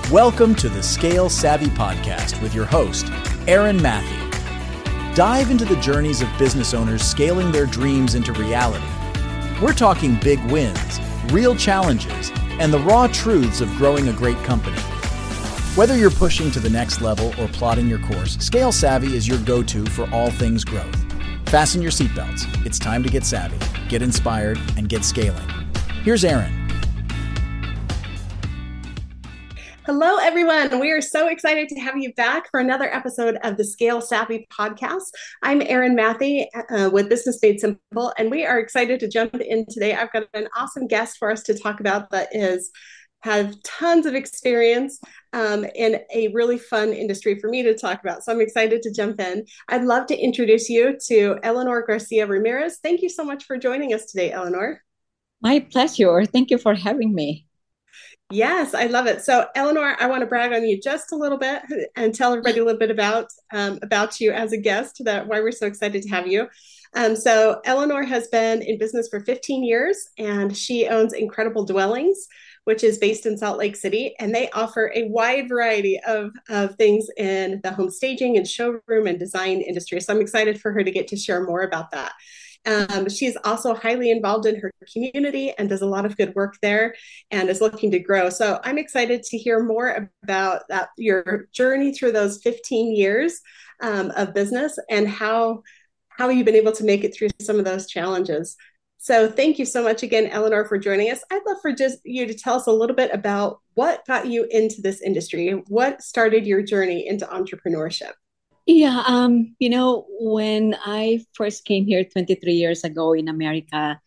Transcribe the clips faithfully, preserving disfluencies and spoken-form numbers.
Welcome to the Scale Savvy Podcast with your host, Aaron Matthew. Dive into the journeys of business owners scaling their dreams into reality. We're talking big wins, real challenges, and the raw truths of growing a great company. Whether you're pushing to the next level or plotting your course, Scale Savvy is your go-to for all things growth. Fasten your seatbelts. It's time to get savvy, get inspired, and get scaling. Here's Aaron. Hello, everyone. We are so excited to have you back for another episode of the Scale Savvy Podcast. I'm Aaron Matthew uh, with Business Made Simple, and we are excited to jump in today. I've got an awesome guest for us to talk about that is have tons of experience um, in a really fun industry for me to talk about. So I'm excited to jump in. I'd love to introduce you to Eleanor Garcia Ramirez. Thank you so much for joining us today, Eleanor. My pleasure. Thank you for having me. Yes, I love it. So, Eleanor, I want to brag on you just a little bit and tell everybody a little bit about um, about you as a guest, that why we're so excited to have you. Um, so, Eleanor has been in business for fifteen years, and she owns Incredible Dwellings, which is based in Salt Lake City, and they offer a wide variety of, of things in the home staging and showroom and design industry. So, I'm excited for her to get to share more about that. Um, she's also highly involved in her community and does a lot of good work there and is looking to grow. So I'm excited to hear more about that, your journey through those fifteen years um, of business and how, how you've been able to make it through some of those challenges. So thank you so much again, Eleanor, for joining us. I'd love for just you to tell us a little bit about what got you into this industry. What started your journey into entrepreneurship? Yeah, um, you know, when I first came here twenty-three years ago in America,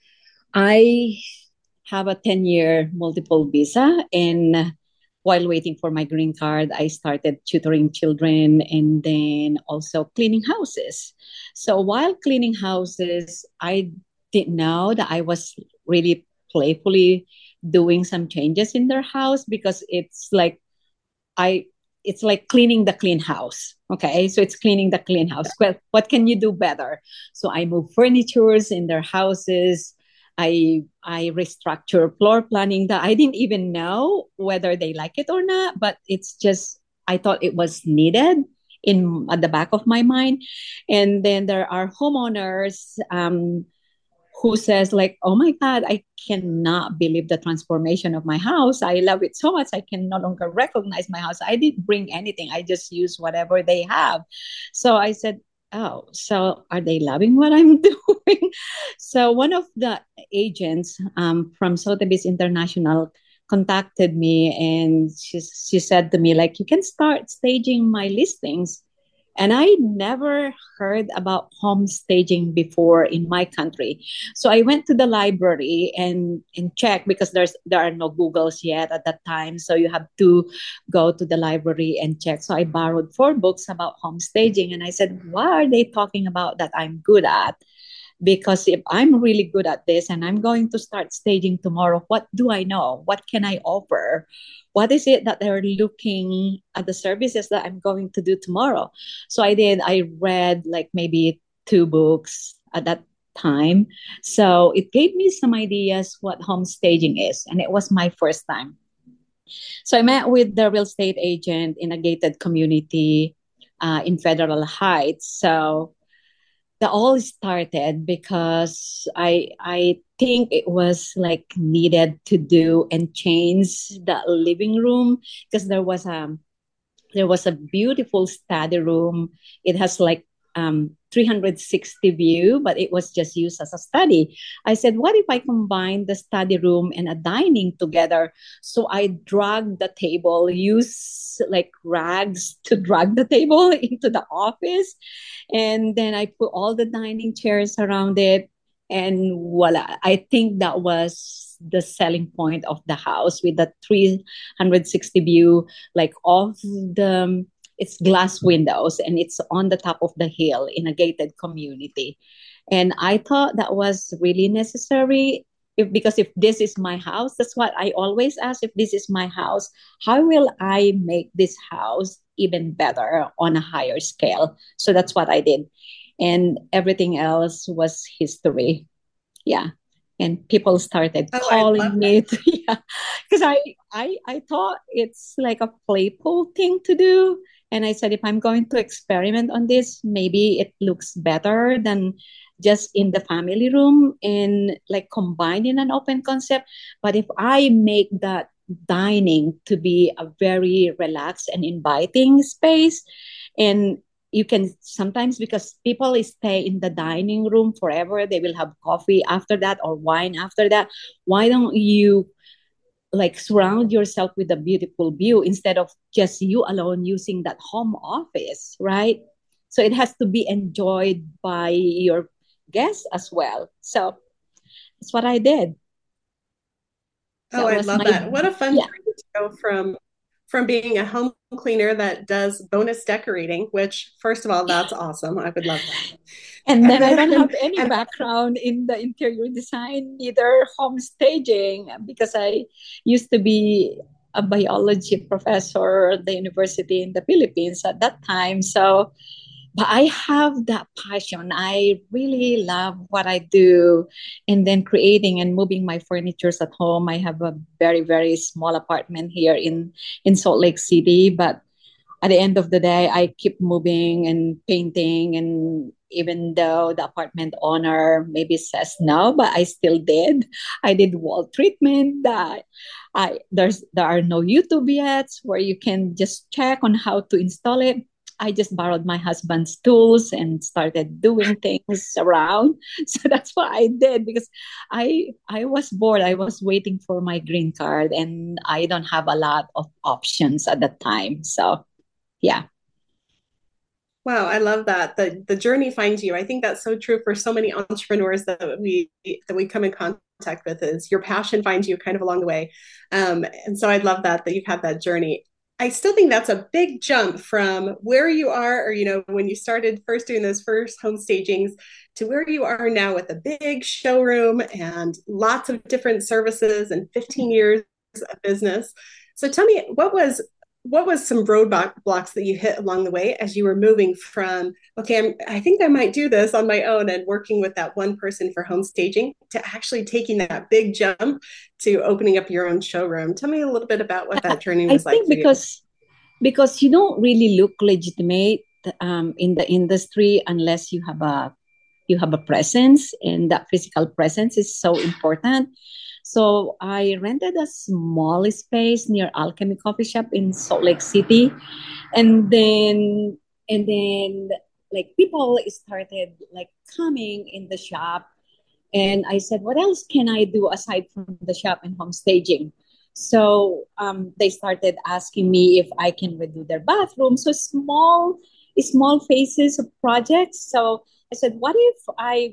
I have a ten-year multiple visa. And while waiting for my green card, I started tutoring children and then also cleaning houses. So while cleaning houses, I didn't know that I was really playfully doing some changes in their house, because it's like I it's like cleaning the clean house. Okay, so it's cleaning the clean house. Well, what can you do better? So I move furnitures in their houses. I I restructure floor planning that I didn't even know whether they like it or not, but it's just, I thought it was needed in at the back of my mind. And then there are homeowners um, who says like, oh my God, I cannot believe the transformation of my house. I love it so much. I can no longer recognize my house. I didn't bring anything. I just use whatever they have. So I said, oh, so are they loving what I'm doing? So one of the agents um, from Sotheby's International contacted me, and she, she said to me, like, you can start staging my listings. And I never heard about home staging before in my country. So I went to the library and, and checked, because there's there are no Googles yet at that time. So you have to go to the library and check. So I borrowed four books about home staging. And I said, what are they talking about that I'm good at? Because if I'm really good at this and I'm going to start staging tomorrow, what do I know? What can I offer? What is it that they're looking at the services that I'm going to do tomorrow? So I did, I read like maybe two books at that time. So it gave me some ideas what home staging is. And it was my first time. So I met with the real estate agent in a gated community uh, in Federal Heights. So that all started because I I think it was like needed to do and change the living room, because there was a there was a beautiful study room. It has like um three hundred sixty view, but it was just used as a study. I said, what if I combine the study room and a dining together? So I dragged the table, use like rags to drag the table into the office. And then I put all the dining chairs around it. And voila, I think that was the selling point of the house, with the three hundred sixty view, like off the, it's glass windows, and it's on the top of the hill in a gated community. And I thought that was really necessary, if, because if this is my house, that's what I always ask. If this is my house, how will I make this house even better on a higher scale? So that's what I did. And everything else was history. Yeah. And people started Oh, I love calling that. me to, yeah, because I, I I thought it's like a playful thing to do. And I said, if I'm going to experiment on this, maybe it looks better than just in the family room and like combined in an open concept. But if I make that dining to be a very relaxed and inviting space, and you can sometimes, because people stay in the dining room forever, they will have coffee after that or wine after that. Why don't you like surround yourself with a beautiful view instead of just you alone using that home office, right? So it has to be enjoyed by your guests as well. So that's what I did. Oh, That I was love my, that. What a fun yeah. journey to go from from being a home cleaner that does bonus decorating, which first of all, that's awesome. I would love that. And And then I don't have then any and background in the interior design, neither home staging, because I used to be a biology professor at the university in the Philippines at that time. So, but I have that passion. I really love what I do. And then creating and moving my furnitures at home. I have a very, very small apartment here in, in Salt Lake City, but at the end of the day, I keep moving and painting. And even though the apartment owner maybe says no, but I still did. I did wall treatment. That I there's there are no YouTube yet where you can just check on how to install it. I just borrowed my husband's tools and started doing things around. So that's what I did, because I I was bored. I was waiting for my green card, and I don't have a lot of options at that time. So yeah. wow, I love that. The the journey finds you. I think that's so true for so many entrepreneurs that we that we come in contact with is your passion finds you kind of along the way. Um, and so I love that that you've had that journey. I still think that's a big jump from where you are, or you know, when you started first doing those first home stagings to where you are now with a big showroom and lots of different services and fifteen years of business. So tell me, what was what was some roadblock blocks that you hit along the way as you were moving from, okay, I'm, I think I might do this on my own and working with that one person for home staging to actually taking that big jump to opening up your own showroom? Tell me a little bit about what that journey I was like think for you. because because you don't really look legitimate um, in the industry unless you have a you have a presence, and that physical presence is so important. So I rented a small space near Alchemy Coffee Shop in Salt Lake City, and then and then like people started like coming in the shop, and I said, what else can I do aside from the shop and home staging? So um, they started asking me if I can redo their bathroom. So small, small phases of projects. So I said, what if I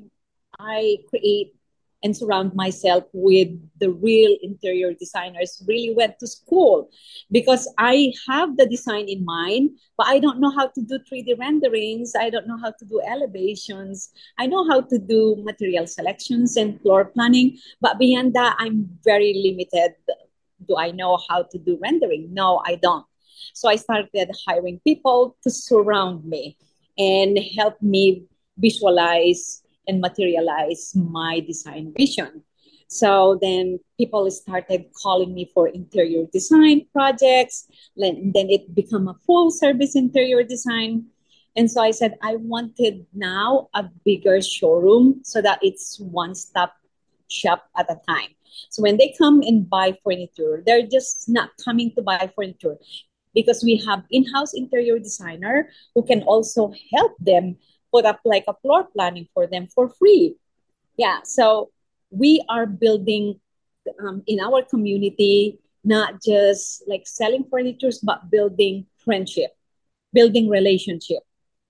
I create and surround myself with the real interior designers really went to school, because I have the design in mind, but I don't know how to do three D renderings. I don't know how to do elevations. I know how to do material selections and floor planning, but beyond that, I'm very limited. Do I know how to do rendering? No, I don't. So I started hiring people to surround me and help me visualize and materialize my design vision. So then people started calling me for interior design projects. Then it became a full service interior design. And so I said, I wanted now a bigger showroom so that it's one stop shop at a time. So when they come and buy furniture, they're just not coming to buy furniture, because we have in-house interior designer who can also help them put up like a floor planning for them for free. Yeah, so we are building um, in our community, not just like selling furniture, but building friendship, building relationship.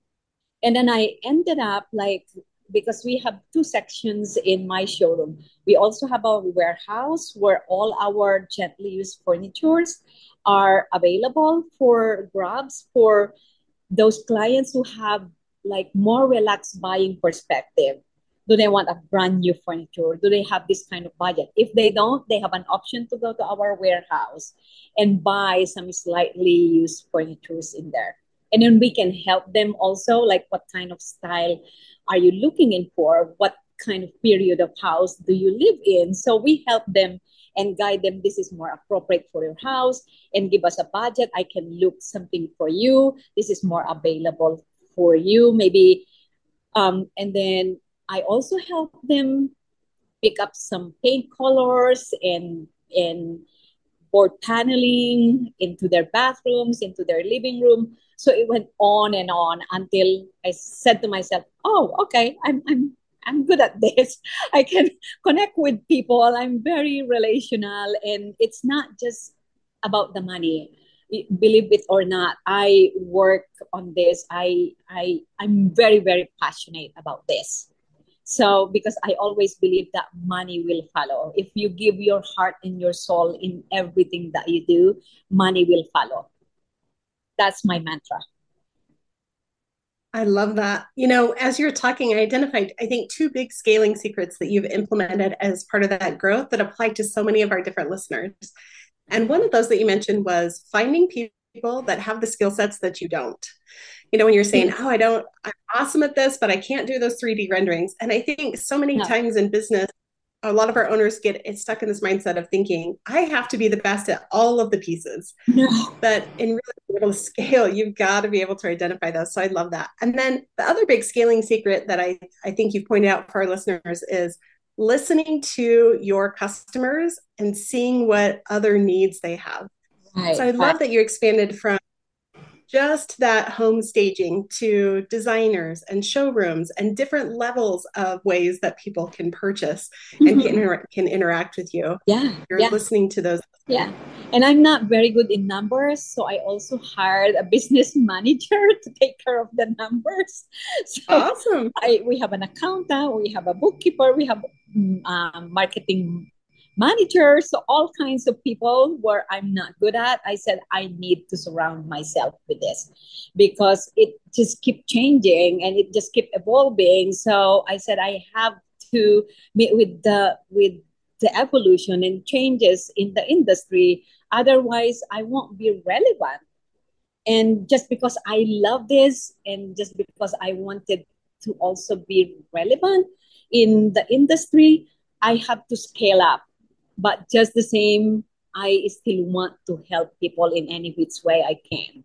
And then I ended up like, because we have two sections in my showroom. We also have a warehouse where all our gently used furnitures are available for grabs for those clients who have like more relaxed buying perspective. Do they want a brand new furniture? Do they have this kind of budget? If they don't, they have an option to go to our warehouse and buy some slightly used furnitures in there. And then we can help them also, like what kind of style are you looking in for? What kind of period of house do you live in? So we help them and guide them. This is more appropriate for your house, and give us a budget. I can look something for you. This is more available for you, maybe. Um, and then I also help them pick up some paint colors and and board paneling into their bathrooms, into their living room. So it went on and on until I said to myself, "Oh, okay, I'm I'm I'm good at this. I can connect with people. I'm very relational, and it's not just about the money. Believe it or not, I work on this. I I I'm very very passionate about this." So, because I always believe that money will follow. If you give your heart and your soul in everything that you do, money will follow. That's my mantra. I love that. You know, as you're talking, I identified, I think, two big scaling secrets that you've implemented as part of that growth that apply to so many of our different listeners. And one of those that you mentioned was finding people that have the skill sets that you don't. You know, when you're saying, oh, I don't, I'm awesome at this, but I can't do those three D renderings. And I think so many No. times in business, a lot of our owners get stuck in this mindset of thinking, I have to be the best at all of the pieces. No. But in really being able to scale, you've got to be able to identify those. So I love that. And then the other big scaling secret that I, I think you've pointed out for our listeners is listening to your customers and seeing what other needs they have. Right, so I love right. that you expanded from just that home staging to designers and showrooms and different levels of ways that people can purchase mm-hmm. and can, inter- can interact with you. Yeah, You're yeah. listening to those. Yeah. And I'm not very good in numbers. So I also hired a business manager to take care of the numbers. So awesome. I, we have an accountant, we have a bookkeeper, we have um, marketing managers, so all kinds of people where I'm not good at. I said, I need to surround myself with this because it just keep changing and it just keep evolving. So I said, I have to meet with the, with the evolution and changes in the industry. Otherwise, I won't be relevant. And just because I love this and just because I wanted to also be relevant in the industry, I have to scale up. But just the same, I still want to help people in any which way I can.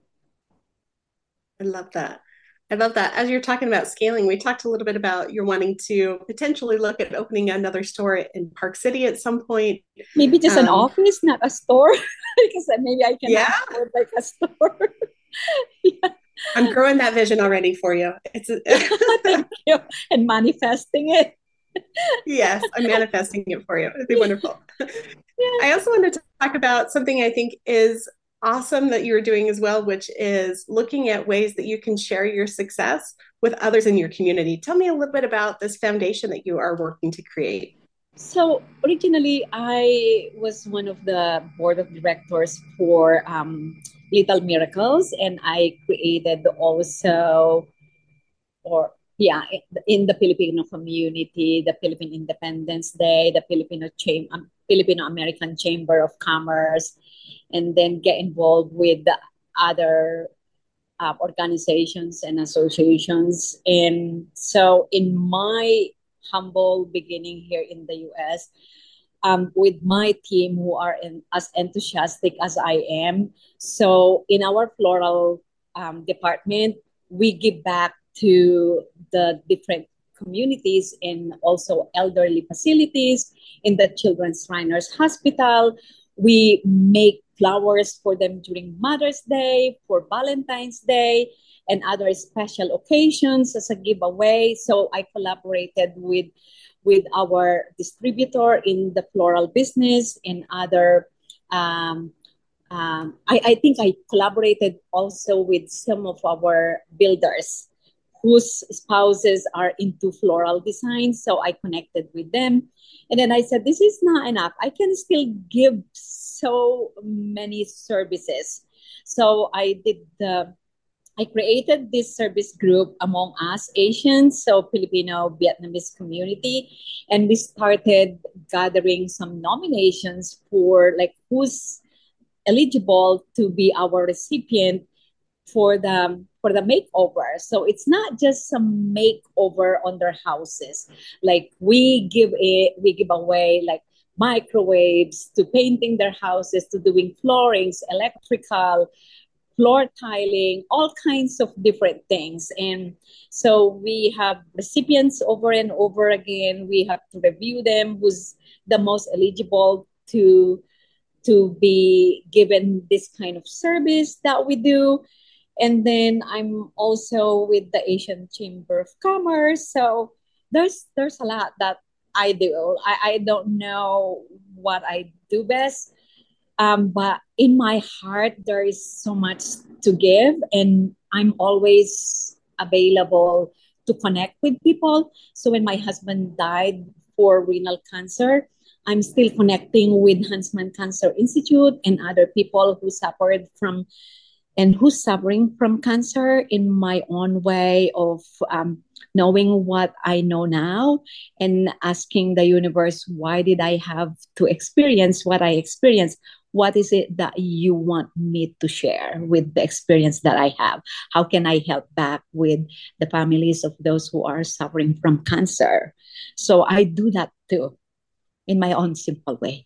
I love that. I love that. As you're talking about scaling, we talked a little bit about you're wanting to potentially look at opening another store in Park City at some point. Maybe just um, an office, not a store, because maybe I can yeah. afford like a store. yeah. I'm growing that vision already for you. It's a- Thank you. And manifesting it. Yes, I'm manifesting it for you. It'd be wonderful. Yeah. I also wanted to talk about something I think is awesome that you're doing as well, which is looking at ways that you can share your success with others in your community. Tell me a little bit about this foundation that you are working to create. So originally, I was one of the board of directors for um, Little Miracles, and I created also, or yeah, in the Filipino community, the Philippine Independence Day, the Filipino Cham- um, Filipino American Chamber of Commerce, and then get involved with the other uh, organizations and associations. And so in my humble beginning here in the U S, um, with my team who are in, as enthusiastic as I am, so in our floral um, department, we give back to the different communities and also elderly facilities. In the Children's Shriners Hospital, we make flowers for them during Mother's Day, for Valentine's Day, and other special occasions as a giveaway. So I collaborated with, with our distributor in the floral business and other um, um, I, I think I collaborated also with some of our builders whose spouses are into floral design. So I connected with them. And then I said, this is not enough. I can still give so many services. So I did the, I created this service group among us Asians, so Filipino Vietnamese community. And we started gathering some nominations for like who's eligible to be our recipient for the for the makeover. So it's not just some makeover on their houses. Like we give it, we give away like microwaves to painting their houses, to doing floorings, electrical, floor tiling, all kinds of different things. And so we have recipients over and over again. We have to review them, who's the most eligible to to be given this kind of service that we do. And then I'm also with the Asian Chamber of Commerce. So there's there's a lot that I do. I, I don't know what I do best. Um, but in my heart, there is so much to give, and I'm always available to connect with people. So when my husband died for renal cancer, I'm still connecting with Huntsman Cancer Institute and other people who suffered from and who's suffering from cancer in my own way of um, knowing what I know now and asking the universe, why did I have to experience what I experienced? What is it that you want me to share with the experience that I have? How can I help back with the families of those who are suffering from cancer? So I do that too in my own simple way.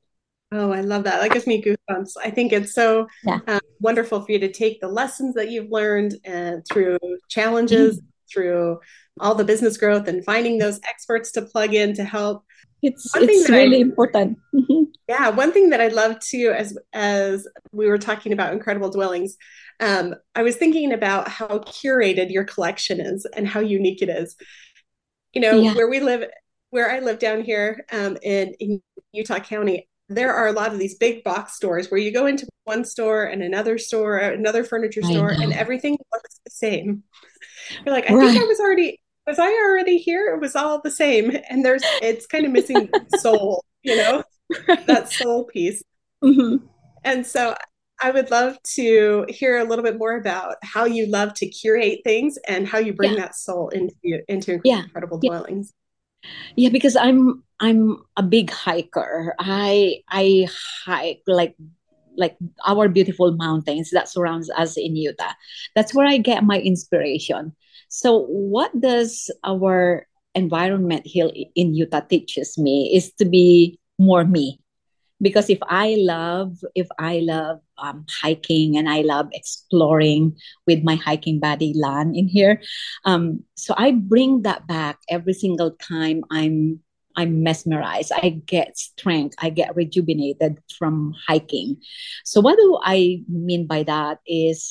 Oh, I love that. That gives me goosebumps. I think it's so Yeah. um, wonderful for you to take the lessons that you've learned and through challenges, mm-hmm. through all the business growth and finding those experts to plug in to help. It's one it's really I, important. Yeah, one thing that I love too, as as we were talking about Incredible Dwellings, um, I was thinking about how curated your collection is and how unique it is. You know, yeah. where we live, where I live down here um, in, in Utah County, there are a lot of these big box stores where you go into one store and another store, another furniture store, and everything looks the same. You're like, I right. think I was already, was I already here? It was all the same. And there's, it's kind of missing soul, you know, right. that soul piece. Mm-hmm. And so I would love to hear a little bit more about how you love to curate things and how you bring yeah. that soul into, into yeah. Incredible yeah. Dwellings. Yeah, because I'm I'm a big hiker. I I hike like like our beautiful mountains that surrounds us in Utah. That's where I get my inspiration. So what does our environment here in Utah teaches me is to be more me. Because if I love, if I love um, hiking and I love exploring with my hiking buddy Lan in here, um, so I bring that back every single time I'm I'm mesmerized. I get strength. I get rejuvenated from hiking. So what do I mean by that is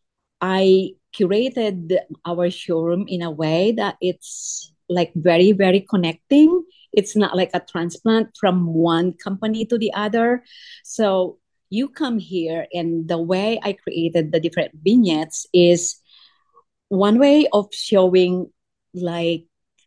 I curated our showroom in a way that it's like very, very connecting. It's not like a transplant from one company to the other. So you come here, and the way I created the different vignettes is one way of showing like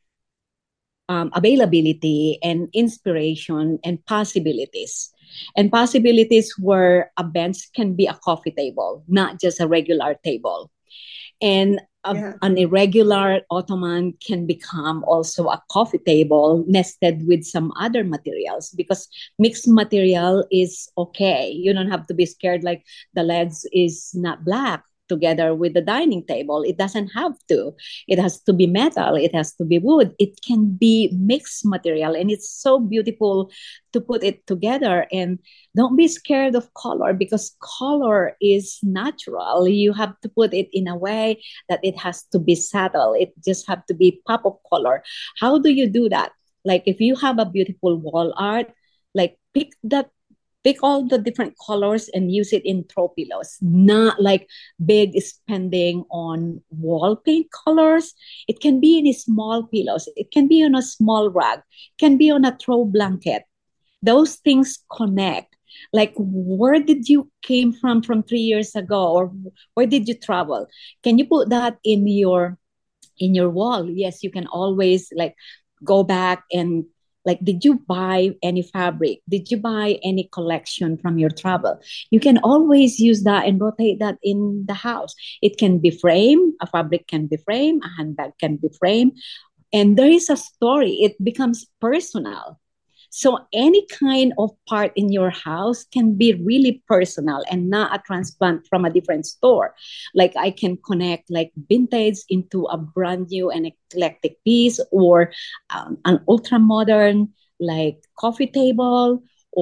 um, availability and inspiration and possibilities. And possibilities where a bench can be a coffee table, not just a regular table. And a, yeah. an irregular ottoman can become also a coffee table nested with some other materials, because mixed material is okay. You don't have to be scared like the legs is not black together with the dining table. It doesn't have to. It has to be metal. It has to be wood. It can be mixed material, and it's so beautiful to put it together. And don't be scared of color, because color is natural. You have to put it in a way that it has to be subtle. It just have to be pop of color. How do you do that? Like if you have a beautiful wall art, like pick that Pick all the different colors and use it in throw pillows, not like big spending on wall paint colors. It can be in small pillows. It can be on a small rug. It can be on a throw blanket. Those things connect. Like, where did you came from from three years ago, or where did you travel? Can you put that in your in your wall? Yes, you can always like go back and like, did you buy any fabric? Did you buy any collection from your travel? You can always use that and rotate that in the house. It can be framed. A fabric can be framed. A handbag can be framed. And there is a story. It becomes personal. So any kind of part in your house can be really personal and not a transplant from a different store. Like I can connect like vintage into a brand new and eclectic piece, or um, an ultra modern like coffee table,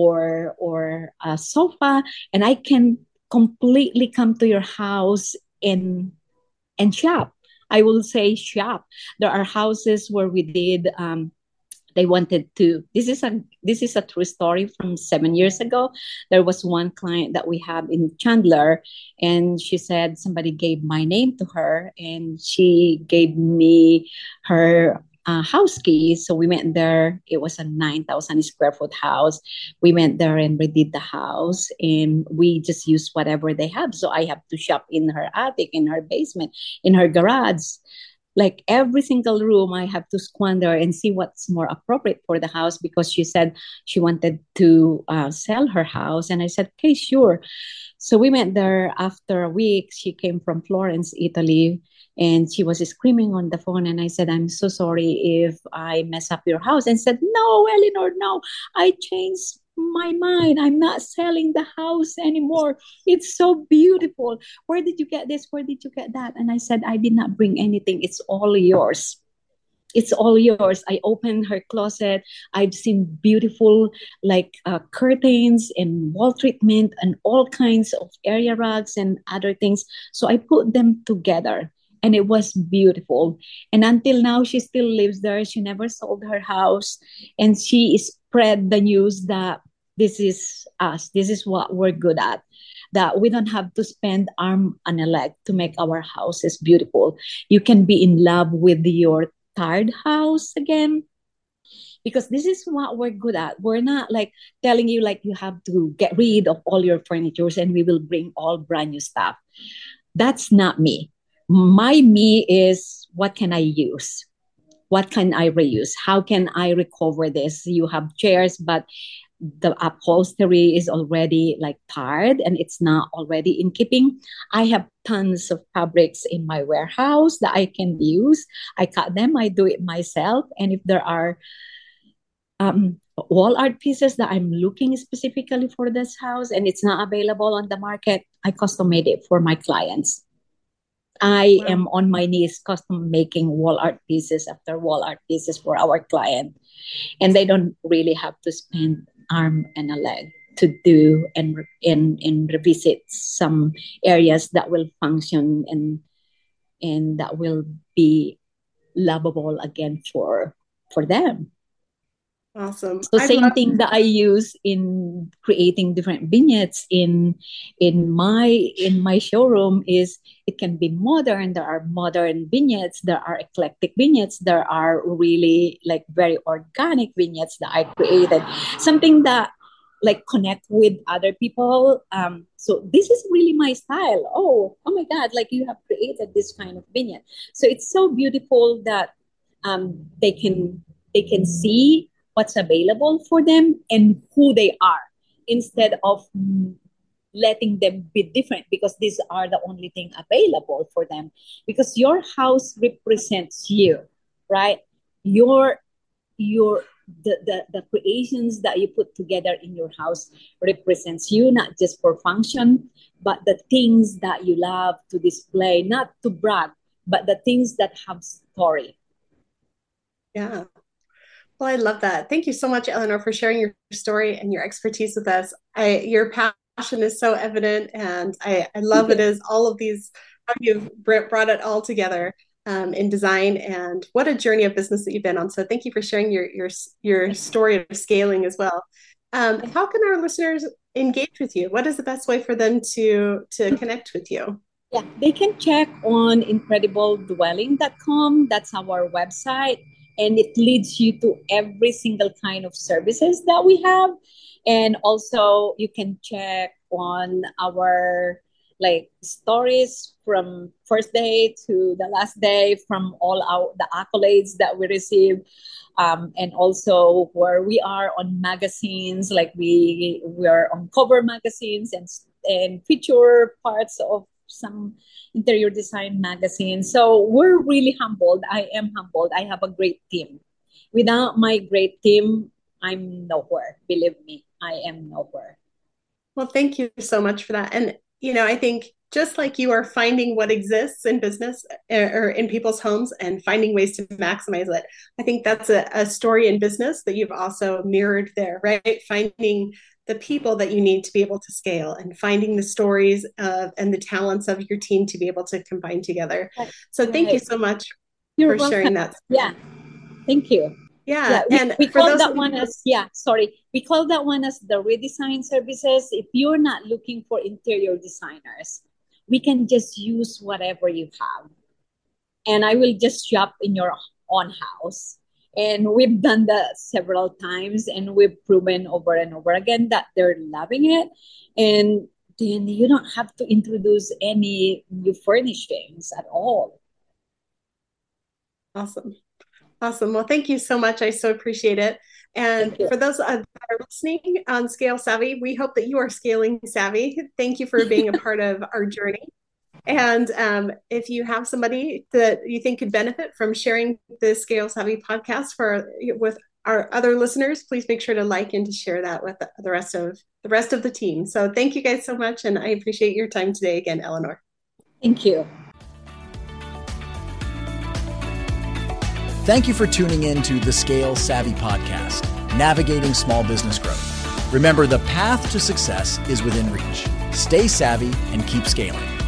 or or a sofa, and I can completely come to your house and and shop. I will say shop. There are houses where we did um, they wanted to, this is a this is a true story from seven years ago. There was one client that we have in Chandler, and she said somebody gave my name to her, and she gave me her uh, house keys. So we went there. It was a nine thousand square foot house. We went there and redid the house, and we just used whatever they have. So I have to shop in her attic, in her basement, in her garage. Like every single room, I have to squander and see what's more appropriate for the house, because she said she wanted to uh, sell her house. And I said, okay, sure. So we went there. After a week, she came from Florence, Italy, and she was screaming on the phone. And I said, I'm so sorry if I mess up your house. And said, no, Eleanor, no, I changed my mind. I'm not selling the house anymore. It's so beautiful. Where did you get this? Where did you get that? And I said, I did not bring anything. It's all yours. It's all yours. I opened her closet. I've seen beautiful like uh, curtains and wall treatment and all kinds of area rugs and other things. So I put them together, and it was beautiful. And until now, she still lives there. She never sold her house. And she spread the news that this is us. This is what we're good at. That we don't have to spend arm and a leg to make our houses beautiful. You can be in love with your tired house again, because this is what we're good at. We're not like telling you like you have to get rid of all your furniture and we will bring all brand new stuff. That's not me. My me is, what can I use? What can I reuse? How can I recover this? You have chairs, but the upholstery is already like tired and it's not already in keeping. I have tons of fabrics in my warehouse that I can use. I cut them, I do it myself. And if there are um, wall art pieces that I'm looking specifically for this house and it's not available on the market, I custom made it for my clients. I wow. am on my knees custom making wall art pieces after wall art pieces for our client. And they don't really have to spend arm and a leg to do and, and, and revisit some areas that will function and and that will be lovable again for for them. Awesome. So I same love- thing that I use in creating different vignettes in in my in my showroom is it can be modern. There are modern vignettes, there are eclectic vignettes, there are really like very organic vignettes that I created. Something that like connect with other people. Um, so this is really my style. Oh, oh my God, like you have created this kind of vignette. So it's so beautiful that um, they can they can see what's available for them and who they are, instead of letting them be different because these are the only thing available for them. Because your house represents you, right? Your your the, the the creations that you put together in your house represents you, not just for function, but the things that you love to display, not to brag, but the things that have story. Yeah. Well, I love that. Thank you so much, Eleanor, for sharing your story and your expertise with us. I, your passion is so evident, and I, I love it as all of these, how you've brought it all together um, in design, and what a journey of business that you've been on. So thank you for sharing your your your story of scaling as well. Um, how can our listeners engage with you? What is the best way for them to to connect with you? Yeah, they can check on incredible dwelling dot com. That's our website. And it leads you to every single kind of services that we have. And also you can check on our like stories from first day to the last day, from all our the accolades that we receive. Um, and also where we are on magazines, like we we are on cover magazines and and feature parts of some interior design magazines. So we're really humbled. I am humbled. I have a great team. Without my great team, I'm nowhere. Believe me, I am nowhere. Well, thank you so much for that. And, you know, I think just like you are finding what exists in business or in people's homes and finding ways to maximize it, I think that's a, a story in business that you've also mirrored there, right? Finding the people that you need to be able to scale and finding the stories of, and the talents of your team to be able to combine together. So thank right. you so much You're for welcome. sharing that. Yeah, thank you. Yeah, yeah we, and we for call those that one as, yeah, sorry. We call that one as the redesign services. If you're not looking for interior designers, we can just use whatever you have. And I will just shop in your own house. And we've done that several times, and we've proven over and over again that they're loving it. And then you don't have to introduce any new furnishings at all. Awesome. Awesome. Well, thank you so much. I so appreciate it. And for those that are listening on Scale Savvy, we hope that you are scaling savvy. Thank you for being a part of our journey. And um, if you have somebody that you think could benefit from sharing the Scale Savvy podcast for with our other listeners, please make sure to like and to share that with the, the rest of the rest of the team. So thank you guys so much. And I appreciate your time today again, Eleanor. Thank you. Thank you for tuning in to the Scale Savvy podcast, navigating small business growth. Remember, the path to success is within reach. Stay savvy and keep scaling.